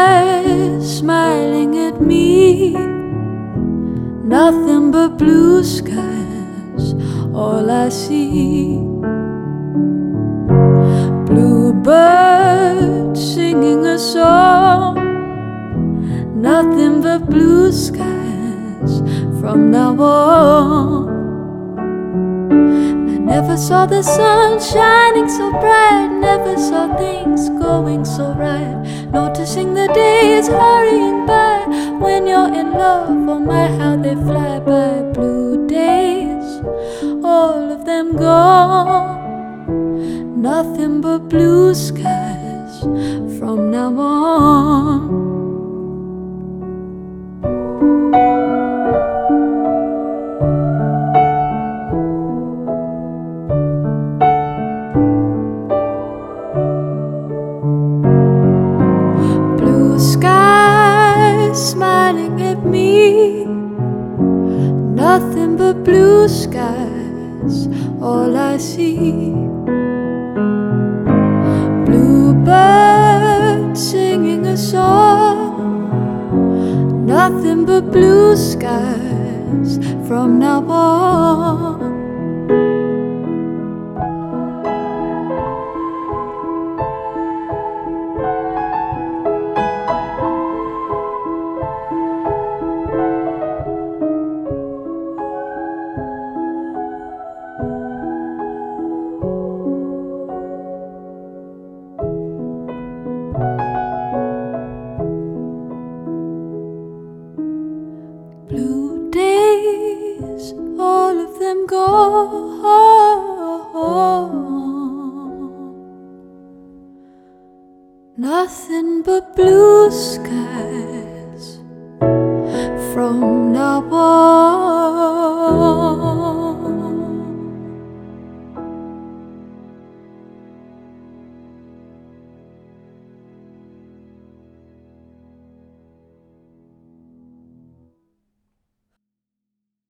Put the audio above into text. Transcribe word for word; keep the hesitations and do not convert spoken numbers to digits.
skies smiling at me, nothing but blue skies, all I see. Bluebird singing a song, nothing but blue skies from now on. I never saw the sun shining so bright, never saw things going so right, noticing the days hurrying by when you're in love. Oh my, how they fly by. Blue days, all of them gone, nothing but blue skies from now on. Blue skies smiling at me, nothing but blue skies, all I see. Bluebird singing a song, nothing but blue skies from now on. Blue days, all of them gone, nothing but blue skies from now on.